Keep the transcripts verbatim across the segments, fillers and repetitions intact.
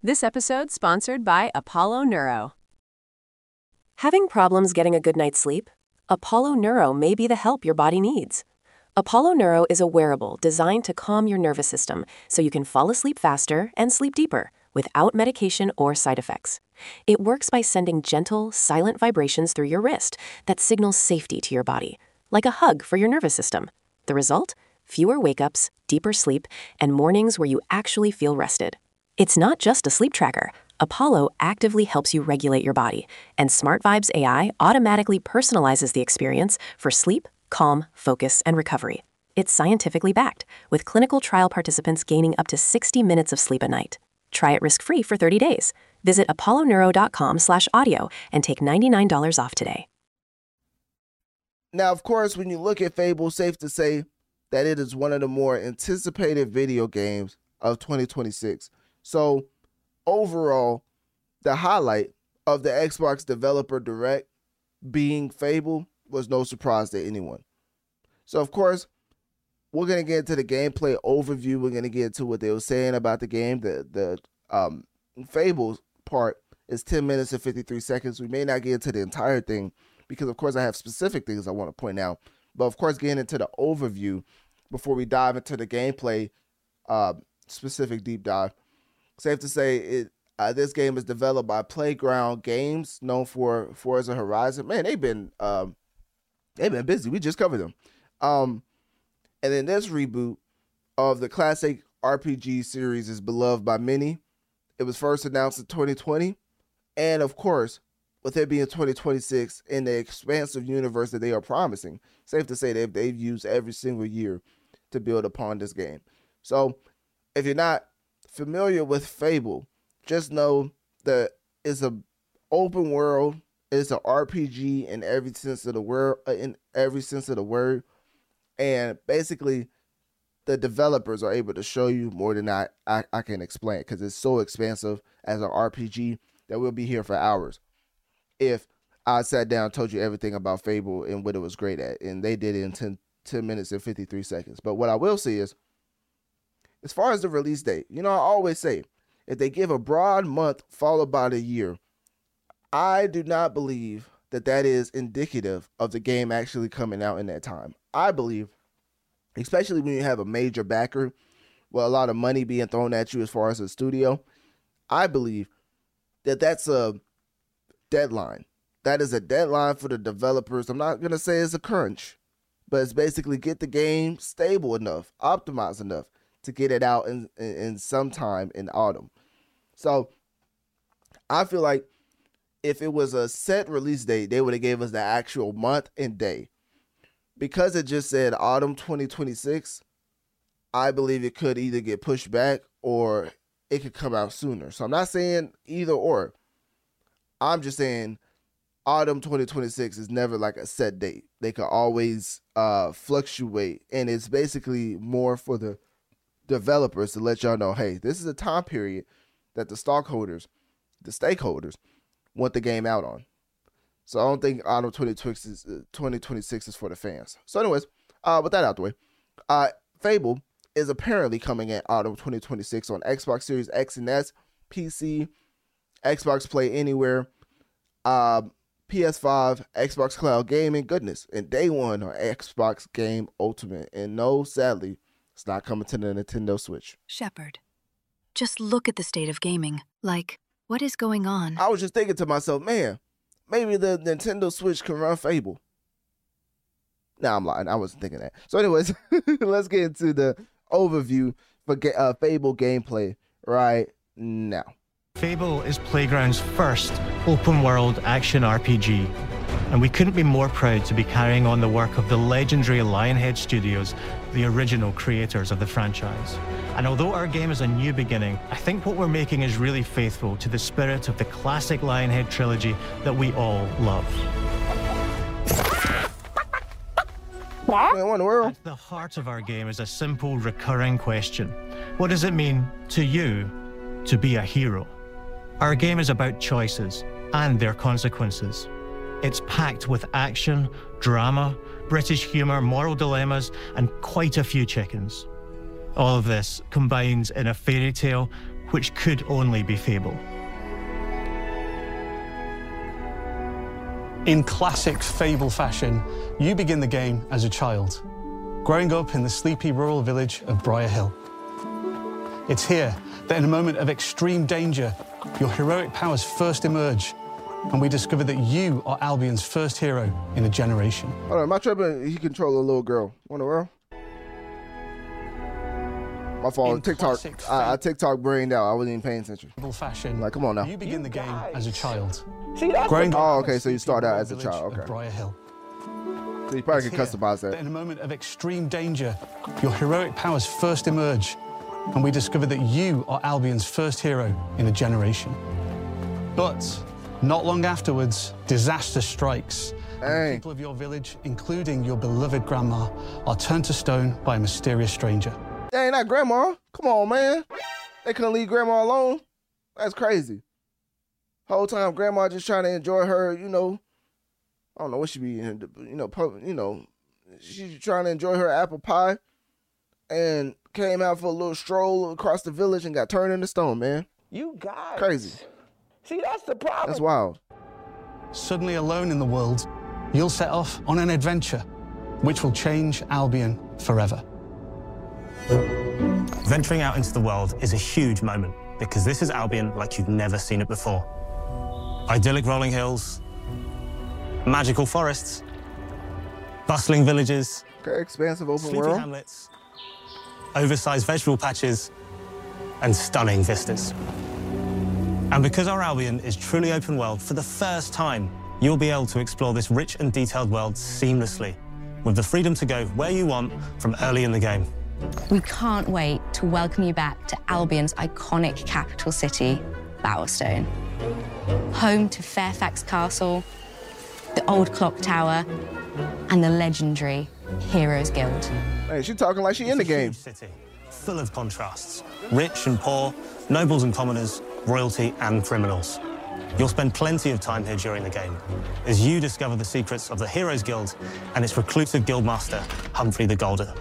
This episode sponsored by Apollo Neuro. Having problems getting a good night's sleep? Apollo Neuro may be the help your body needs. Apollo Neuro is a wearable designed to calm your nervous system so you can fall asleep faster and sleep deeper without medication or side effects. It works by sending gentle, silent vibrations through your wrist that signals safety to your body, like a hug for your nervous system. The result? Fewer wake-ups, deeper sleep, and mornings where you actually feel rested. It's not just a sleep tracker. Apollo actively helps you regulate your body, and Smart Vibes A I automatically personalizes the experience for sleep, calm, focus, and recovery. It's scientifically backed, with clinical trial participants gaining up to sixty minutes of sleep a night. Try it risk-free for thirty days. Visit apolloneuro.com slash audio and take ninety-nine dollars off today. Now, of course, when you look at Fable, safe to say that it is one of the more anticipated video games of twenty twenty-six. So, overall, the highlight of the Xbox Developer Direct being Fable was no surprise to anyone. So, of course, we're going to get into the gameplay overview. We're going to get into what they were saying about the game. The the um, Fable part is ten minutes and fifty-three seconds. We may not get into the entire thing because, of course, I have specific things I want to point out. But, of course, getting into the overview before we dive into the gameplay uh, specific deep dive. Safe to say, it uh, this game is developed by Playground Games, known for Forza Horizon. Man, they've been um, they've been busy. We just covered them. Um, and then this reboot of the classic R P G series is beloved by many. It was first announced in twenty twenty, and of course, with it being twenty twenty-six in the expansive universe that they are promising, safe to say they've they've used every single year to build upon this game. So, if you're not familiar with Fable, just know that it's a open world. It's an R P G in every sense of the word. In every sense of the word, and basically, the developers are able to show you more than I I, I can explain because it's so expansive as an R P G that we'll be here for hours. If I sat down and told you everything about Fable and what it was great at, and they did it in ten, ten minutes and fifty-three seconds. But what I will say is, as far as the release date, you know, I always say, if they give a broad month followed by the year, I do not believe that that is indicative of the game actually coming out in that time. I believe, especially when you have a major backer, with a lot of money being thrown at you as far as the studio, I believe that that's a deadline. That is a deadline for the developers. I'm not going to say it's a crunch, but it's basically get the game stable enough, optimized enough, to get it out in, in, in sometime in autumn. So I feel like if it was a set release date, they would have gave us the actual month and day. Because it just said autumn twenty twenty-six, I believe it could either get pushed back or it could come out sooner. So I'm not saying either or. I'm just saying autumn twenty twenty-six is never like a set date. They could always uh, fluctuate. And it's basically more for the developers to let y'all know, hey, this is a time period that the stockholders, the stakeholders, want the game out on. So I don't think autumn twenty twenty-six is for the fans. So anyways, uh, with that out the way, uh, Fable is apparently coming in autumn twenty twenty-six on Xbox Series X and S, P C, Xbox Play Anywhere, uh, P S five, Xbox Cloud Gaming, goodness, and day one on Xbox Game Ultimate. And no, sadly, it's not coming to the Nintendo Switch. Shepard, just look at the state of gaming. Like, what is going on? I was just thinking to myself, man, maybe the Nintendo Switch can run Fable. Nah, I'm lying. I wasn't thinking that. So anyways, let's get into the overview for uh, Fable gameplay right now. Fable is Playground's first open-world action R P G, and we couldn't be more proud to be carrying on the work of the legendary Lionhead Studios, the original creators of the franchise. And although our game is a new beginning, I think what we're making is really faithful to the spirit of the classic Lionhead trilogy that we all love. At the heart of our game is a simple, recurring question. What does it mean to you to be a hero? Our game is about choices and their consequences. It's packed with action, drama, British humour, moral dilemmas, and quite a few chickens. All of this combines in a fairy tale which could only be Fable. In classic Fable fashion, you begin the game as a child, growing up in the sleepy rural village of Briar Hill. It's here that in a moment of extreme danger, your heroic powers first emerge, and we discover that you are Albion's first hero in a generation. Hold on, am I tripping? He control a little girl. What in the world? My fault. In TikTok. I, I TikTok brained out. I wasn't even paying attention. Fashion. Like, come on now. You begin the game as a child. See, that's growing Oh, okay. So you start out as a child. Okay. Briar Hill. So you probably It's can here customize that. that in a moment of extreme danger, your heroic powers first emerge, and we discover that you are Albion's first hero in a generation. But not long afterwards, disaster strikes. And the Dang. people of your village, including your beloved grandma, are turned to stone by a mysterious stranger. Dang, not grandma. Come on, man. They couldn't leave grandma alone. That's crazy. Whole time, grandma just trying to enjoy her, you know, I don't know what she be in, you know, pub, you know, she's trying to enjoy her apple pie and came out for a little stroll across the village and got turned into stone, man. You guys. Crazy. See, that's the problem. That's wild. Suddenly alone in the world, you'll set off on an adventure which will change Albion forever. Venturing out into the world is a huge moment because this is Albion like you've never seen it before. Idyllic rolling hills, magical forests, bustling villages, Okay, expansive open sleepy world. hamlets, oversized vegetable patches, and stunning vistas. And because our Albion is truly open world, for the first time, you'll be able to explore this rich and detailed world seamlessly, with the freedom to go where you want from early in the game. We can't wait to welcome you back to Albion's iconic capital city, Bowerstone. Home to Fairfax Castle, the old clock tower, and the legendary Heroes Guild. Hey, she talking like she in the It's a game. huge city, full of contrasts. Rich and poor, nobles and commoners, royalty and criminals. You'll spend plenty of time here during the game as you discover the secrets of the Heroes Guild and its reclusive guildmaster, Humphrey the Golden.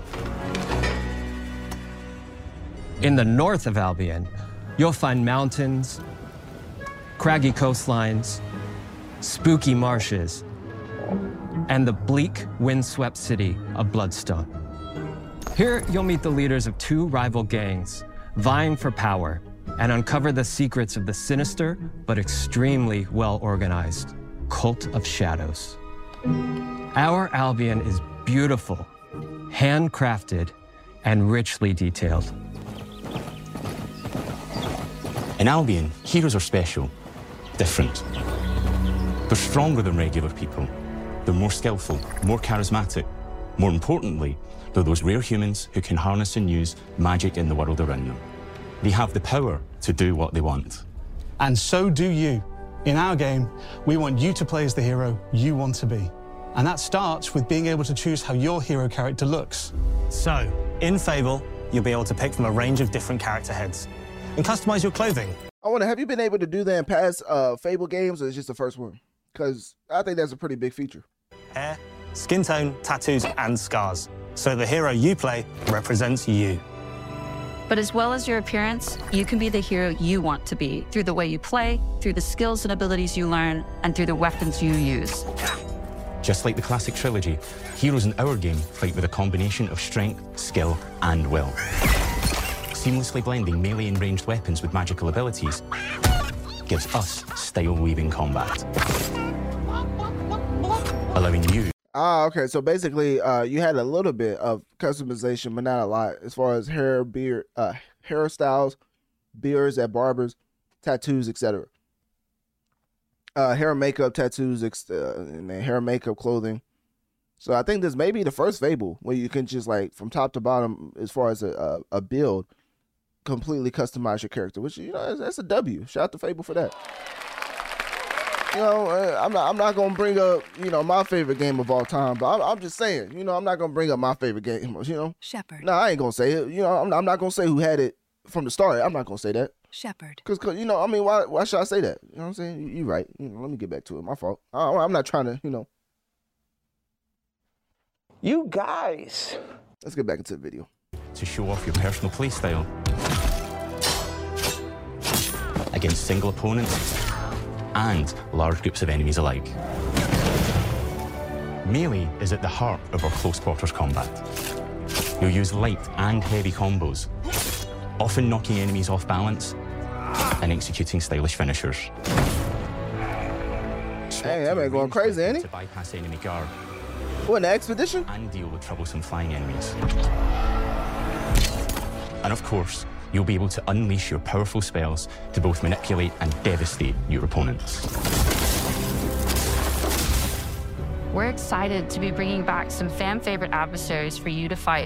In the north of Albion, you'll find mountains, craggy coastlines, spooky marshes, and the bleak, windswept city of Bloodstone. Here, you'll meet the leaders of two rival gangs, vying for power, and uncover the secrets of the sinister but extremely well-organized Cult of Shadows. Our Albion is beautiful, handcrafted, and richly detailed. In Albion, heroes are special, different. They're stronger than regular people. They're more skillful, more charismatic. More importantly, they're those rare humans who can harness and use magic in the world around them. They have the power to do what they want. And so do you. In our game, we want you to play as the hero you want to be. And that starts with being able to choose how your hero character looks. So, in Fable, you'll be able to pick from a range of different character heads and customize your clothing. I wonder, have you been able to do that in past uh, Fable games, or is it just the first one? Because I think that's a pretty big feature. Hair, skin tone, tattoos, and scars. So the hero you play represents you. But as well as your appearance, you can be the hero you want to be through the way you play, through the skills and abilities you learn, and through the weapons you use. Just like the classic trilogy, heroes in our game fight with a combination of strength, skill, and will. Seamlessly blending melee and ranged weapons with magical abilities gives us style-weaving combat, allowing you. Ah, okay. So basically, uh, you had a little bit of customization, but not a lot, as far as hair, beard, uh, hairstyles, beards at barbers, tattoos, et cetera. Uh, hair, makeup, tattoos, ex- uh, and then hair, makeup, clothing. So I think this may be the first Fable where you can just, like, from top to bottom, as far as a a, a build, completely customize your character, which, you know, that's, that's a W. Shout out to Fable for that. You know, uh, I'm not. I'm not gonna bring up, you know, my favorite game of all time, but I'm, I'm just saying, you know, I'm not gonna bring up my favorite game. You know, Shepard. No, I ain't gonna say it. You know, I'm, I'm not gonna say who had it from the start. I'm not gonna say that. Shepard. Cause, cause, you know, I mean, why, why should I say that? You know what I'm saying? You, you're right. You know, let me get back to it. My fault. I, I'm not trying to, you know. You guys. Let's get back into the video. To show off your personal playstyle, against single opponents and large groups of enemies alike. Melee is at the heart of our close quarters combat. You'll use light and heavy combos, often knocking enemies off balance and executing stylish finishers. Hey, that man going crazy, ain't he? To bypass enemy guard. What, an expedition? And deal with troublesome flying enemies. And of course, you'll be able to unleash your powerful spells to both manipulate and devastate your opponents. We're excited to be bringing back some fan-favorite adversaries for you to fight.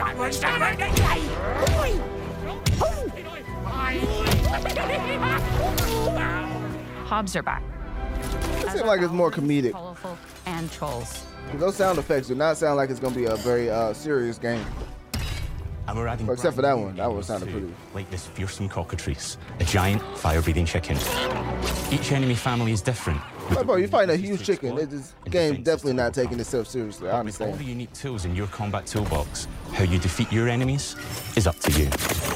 Hobbs are back. It seems like it's more comedic. Colorful and trolls. Those sound effects do not sound like it's going to be a very uh, serious game. And we're adding Except for that one. That one sounded pretty. Like this fearsome cockatrice, a giant fire-breathing chicken. Each enemy family is different. Like, bro, you find a huge chicken. It, this game definitely not taking itself seriously. I understand. With all the unique tools in your combat toolbox, how you defeat your enemies is up to you.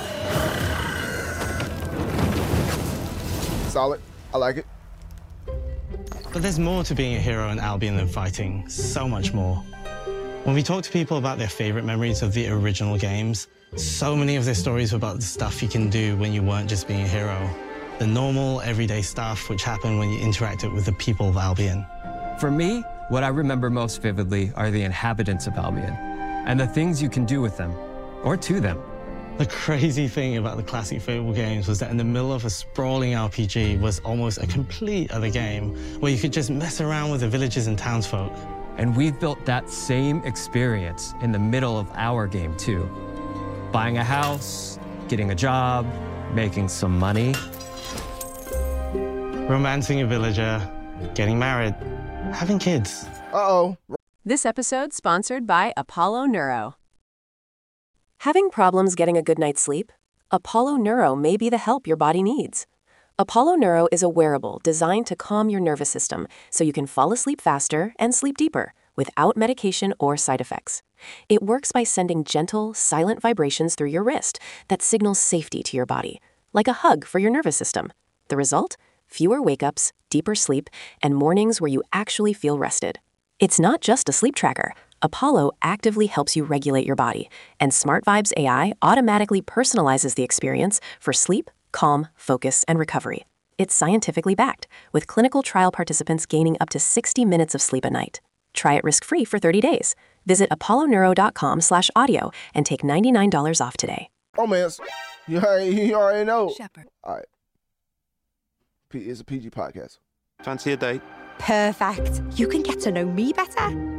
Solid. I like it. But there's more to being a hero in Albion than fighting. So much more. When we talk to people about their favorite memories of the original games, so many of their stories were about the stuff you can do when you weren't just being a hero. The normal, everyday stuff which happened when you interacted with the people of Albion. For me, what I remember most vividly are the inhabitants of Albion and the things you can do with them, or to them. The crazy thing about the classic Fable games was that in the middle of a sprawling R P G was almost a complete other game where you could just mess around with the villages and townsfolk. And we've built that same experience in the middle of our game, too. Buying a house, getting a job, making some money. Romancing a villager, getting married, having kids. Uh-oh. This episode sponsored by Apollo Neuro. Having problems getting a good night's sleep? Apollo Neuro may be the help your body needs. Apollo Neuro is a wearable designed to calm your nervous system so you can fall asleep faster and sleep deeper without medication or side effects. It works by sending gentle, silent vibrations through your wrist that signals safety to your body, like a hug for your nervous system. The result? Fewer wake-ups, deeper sleep, and mornings where you actually feel rested. It's not just a sleep tracker. Apollo actively helps you regulate your body, and Smart Vibes A I automatically personalizes the experience for sleep, calm, focus, and recovery. It's scientifically backed, with clinical trial participants gaining up to sixty minutes of sleep a night. Try it risk-free for thirty days. Visit apolloneuro.com slash audio and take ninety-nine dollars off today. Romance. You already, you already know. Shepherd. All right. P- it's a P G podcast. Fancy a date? Perfect. You can get to know me better.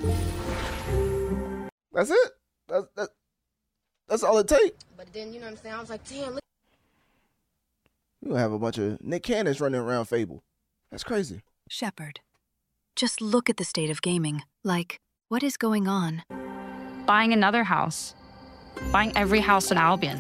That's it. That's that, that's all it takes. But then, you know what I'm saying? I was like, damn. Look. You gonna have a bunch of Nick Cannons running around Fable. That's crazy. Shepherd. Just look at the state of gaming. Like, what is going on? Buying another house. Buying every house in Albion.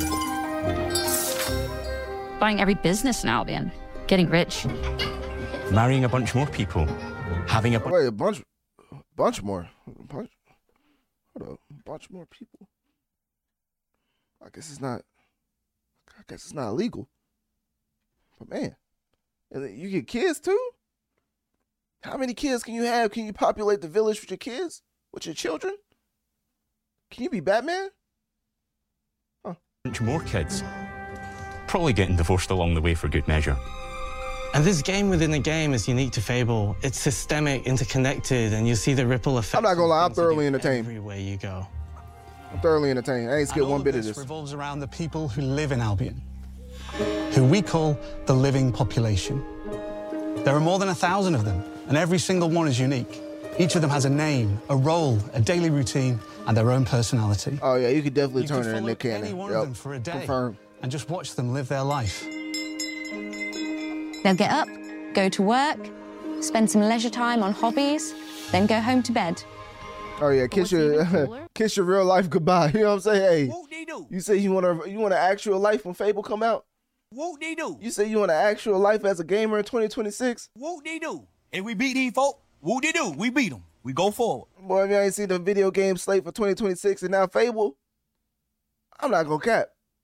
Buying every business in Albion. Getting rich. Marrying a bunch more people. Having a bu- Wait, a bunch, bunch more. A bunch, hold up, a bunch more people. I guess it's not. I guess it's not illegal. But man, and then you get kids too. How many kids can you have? Can you populate the village with your kids, with your children? Can you be Batman? Huh. Bunch more kids. Probably getting divorced along the way for good measure. And this game within a game is unique to Fable. It's systemic, interconnected, and you see the ripple effect. I'm not gonna lie, I'm thoroughly entertained. Everywhere you go. I'm thoroughly entertained. I ain't skipped one bit of this. Revolves around the people who live in Albion, who we call the living population. There are more than a thousand of them, and every single one is unique. Each of them has a name, a role, a daily routine, and their own personality. Oh yeah, you could definitely you turn could it into Nick Cannon. Any one yep. of them for a day, Confirmed. and just watch them live their life. They'll get up, go to work, spend some leisure time on hobbies, then go home to bed. Oh yeah, kiss your kiss your real life goodbye. You know what I'm saying? Hey, you say you want to you want an actual life when Fable come out? Whoop they do. You say you want an actual life as a gamer in twenty twenty-six? Whoop they do. And we beat these folk. Whoop they do. We beat them. We go forward. Boy, if you ain't seen the video game slate for twenty twenty-six and now Fable, I'm not gonna cap.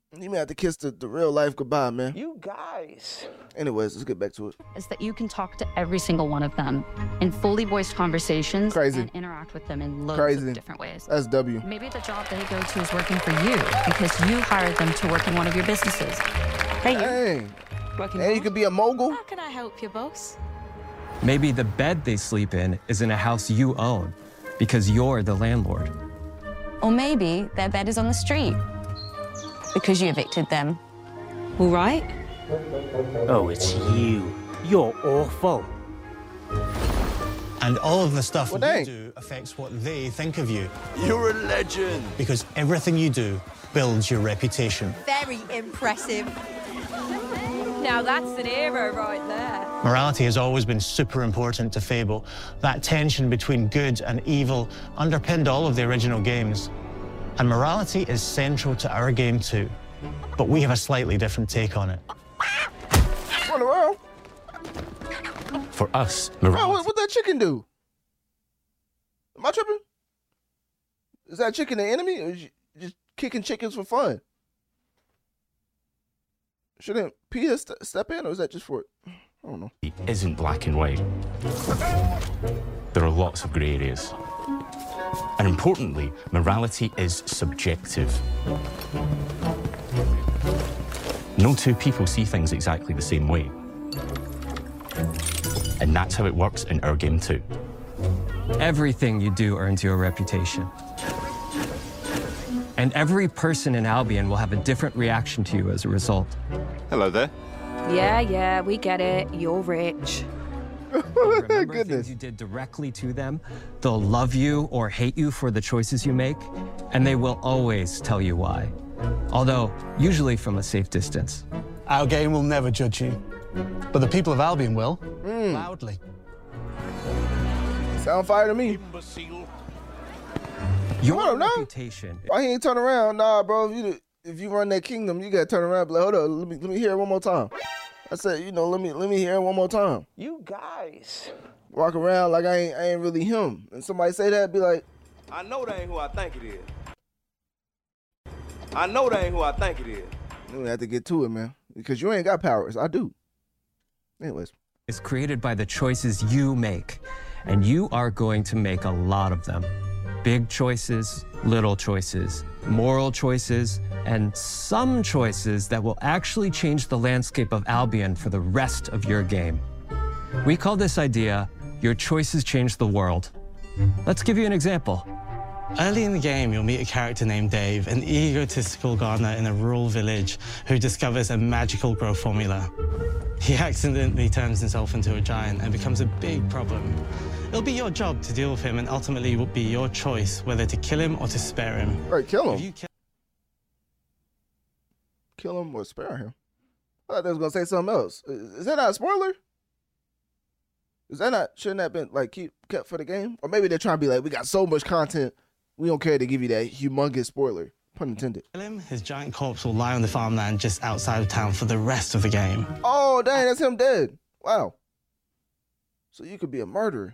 You may have to kiss the, the real life goodbye, man. You guys. Anyways, let's get back to it. Is that you can talk to every single one of them in fully voiced conversations Crazy. and interact with them in loads Crazy. of different ways. That's W. Maybe the job they go to is working for you because you hired them to work in one of your businesses. Hey, you. Hey. Working Hey, you could be a mogul. How can I help you, boss? Maybe the bed they sleep in is in a house you own because you're the landlord. Or maybe their bed is on the street because you evicted them. All right. Oh, it's you. You're awful. And all of the stuff Well, you dang. do affects what they think of you. You're a legend. Because everything you do builds your reputation. Very impressive. Now that's an hero right there. Morality has always been super important to Fable. That tension between good and evil underpinned all of the original games. And morality is central to our game too. But we have a slightly different take on it. Run around. For us, Bro, morality... what, what that chicken do? Am I tripping? Is that chicken the enemy, or is you just kicking chickens for fun? Shouldn't Peter st step in, or is that just for? I don't know. It isn't black and white. There are lots of grey areas. And importantly, morality is subjective. No two people see things exactly the same way. And that's how it works in our game too. Everything you do earns you a reputation. And every person in Albion will have a different reaction to you as a result. Hello there. Yeah, yeah, we get it. You're rich. Remember Goodness. things you did directly to them. They'll love you or hate you for the choices you make, and they will always tell you why. Although, usually from a safe distance. Our game will never judge you, but the people of Albion will, loudly. Sound fire to me. Your I don't know. reputation. Why he ain't turn around? Nah, bro. If you if you run that kingdom, you gotta turn around. And be like, hold on, let me let me hear it one more time. I said, you know, let me let me hear it one more time. You guys. Walk around like I ain't I ain't really him. And somebody say that, be like, I know that ain't who I think it is. I know that ain't who I think it is. we have to get to it, man, because you ain't got powers. I do. Anyways, Is created by the choices you make, and you are going to make a lot of them. Big choices, little choices, moral choices, and some choices that will actually change the landscape of Albion for the rest of your game. We call this idea, Your Choices Change the World. Let's give you an example. Early in the game, you'll meet a character named Dave, an egotistical gardener in a rural village who discovers a magical growth formula. He accidentally turns himself into a giant and becomes a big problem. It'll be your job to deal with him, and ultimately it will be your choice whether to kill him or to spare him. right, kill If him. you kill Kill him or spare him. I thought they was gonna say something else. Is is that not a spoiler? Is that not shouldn't that have been like keep kept for the game? Or maybe they're trying to be like, we got so much content, we don't care to give you that humongous spoiler. Pun intended. him, his giant corpse will lie on the farmland just outside of town for the rest of the game. Oh dang, that's him dead. Wow. So you could be a murderer.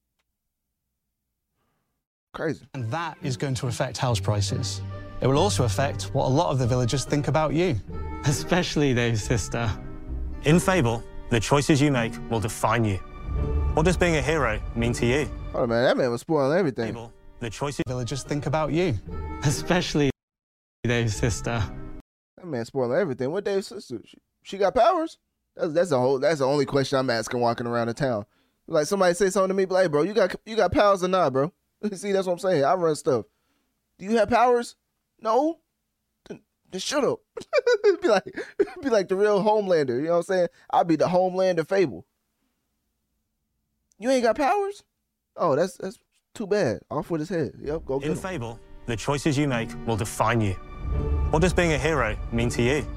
Crazy. And that is going to affect house prices. It will also affect what a lot of the villagers think about you. Especially Dave's sister. In Fable, the choices you make will define you. What does being a hero mean to you? Oh man, that man was spoiling everything. Fable, the choices Villagers think about you. Especially Dave's sister. That man spoiling everything. What Dave's sister? She, she got powers? That's that's the whole. That's the only question I'm asking walking around the town. Like somebody say something to me, be like, bro, you got you got powers or not, bro? See, that's what I'm saying. I run stuff. Do you have powers? No. Then, then shut up. be like be like the real Homelander. You know what I'm saying? I'll be the Homelander Fable. You ain't got powers? Oh, that's that's too bad. Off with his head. Yep, go get in him. Fable, the choices you make will define you. What does being a hero mean to you?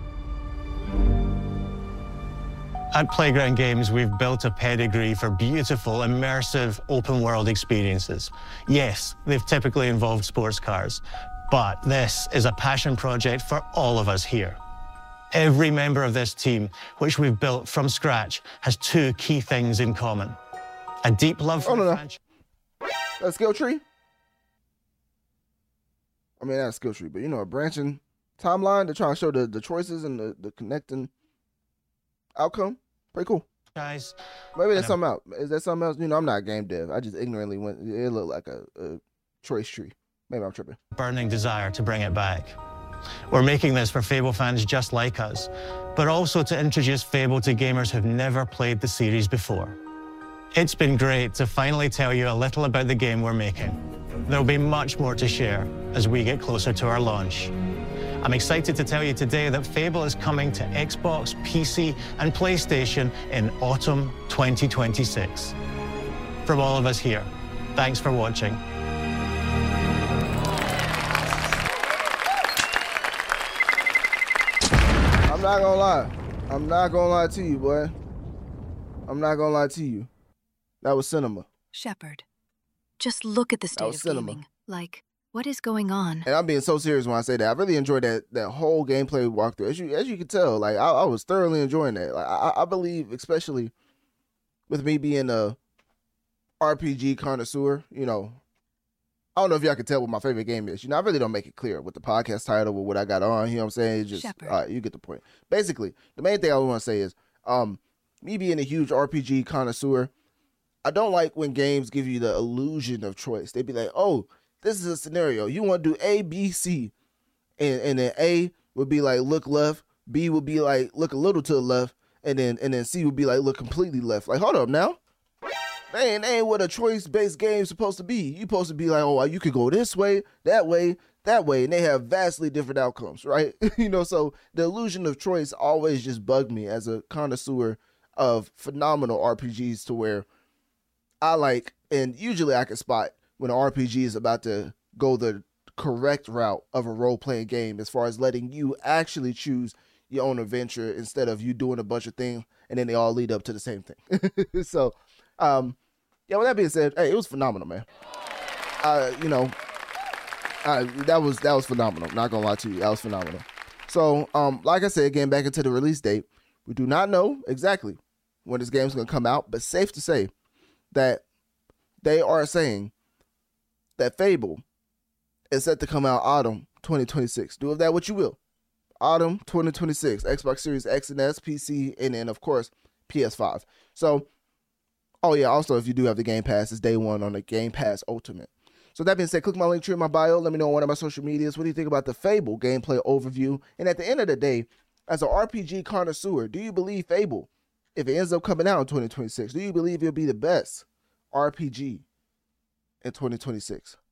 At Playground Games, we've built a pedigree for beautiful, immersive, open-world experiences. Yes, they've typically involved sports cars, but this is a passion project for all of us here. Every member of this team, which we've built from scratch, has two key things in common. A deep love for Oh, no, the no. franchise. A skill tree? I mean, not a skill tree, but you know, a branching timeline. They're trying to show the, the choices and the, the connecting outcome. Pretty cool. Guys. Maybe that's something else. Is that something else? You know, I'm not a game dev. I just ignorantly went, it looked like a, a choice tree. Maybe I'm tripping. Burning desire to bring it back. We're making this for Fable fans just like us, but also to introduce Fable to gamers who've never played the series before. It's been great to finally tell you a little about the game we're making. There'll be much more to share as we get closer to our launch. I'm excited to tell you today that Fable is coming to Xbox, P C, and PlayStation in autumn twenty twenty-six. From all of us here, thanks for watching. I'm not gonna lie. I'm not gonna lie to you, boy. I'm not gonna lie to you. That was cinema. Shepard, just look at the state of cinema. gaming. Like, what is going on? And I'm being so serious when I say that. I really enjoyed that that whole gameplay walkthrough. As you as you can tell, like I, I was thoroughly enjoying that. Like I, I believe, especially with me being a R P G connoisseur, you know, I don't know if y'all can tell what my favorite game is. You know, I really don't make it clear with the podcast title or what I got on. You know what I'm saying? It's just, Shepard. all right, you get the point. Basically, the main thing I want to say is, um, me being a huge R P G connoisseur, I don't like when games give you the illusion of choice. They be like, oh, this is a scenario. You want to do A, B, C. And, and then A would be like, look left. B would be like, look a little to the left. And then and then C would be like, look completely left. Like, hold up now. That ain't, that ain't what a choice-based game is supposed to be. You supposed to be like, oh, you could go this way, that way, that way. And they have vastly different outcomes, right? You know, so the illusion of choice always just bugged me as a connoisseur of phenomenal R P Gs, to where I like, and usually I can spot when an R P G is about to go the correct route of a role-playing game, as far as letting you actually choose your own adventure instead of you doing a bunch of things and then they all lead up to the same thing. So, um, yeah, with that being said, hey, it was phenomenal, man. Uh, you know, uh, that was that was phenomenal. Not gonna lie to you, that was phenomenal. So, um, like I said, getting back into the release date, we do not know exactly when this game's gonna come out, but safe to say that they are saying that Fable is set to come out autumn twenty twenty-six. Do of that what you will. Autumn twenty twenty-six, Xbox Series X and S, P C, and then, of course, P S five. So, oh yeah, also, if you do have the Game Pass, it's day one on the Game Pass Ultimate. So that being said, click my link tree in my bio. Let me know on one of my social medias. What do you think about the Fable gameplay overview? And at the end of the day, as an R P G connoisseur, do you believe Fable, if it ends up coming out in twenty twenty-six, do you believe it'll be the best R P G in twenty twenty-six?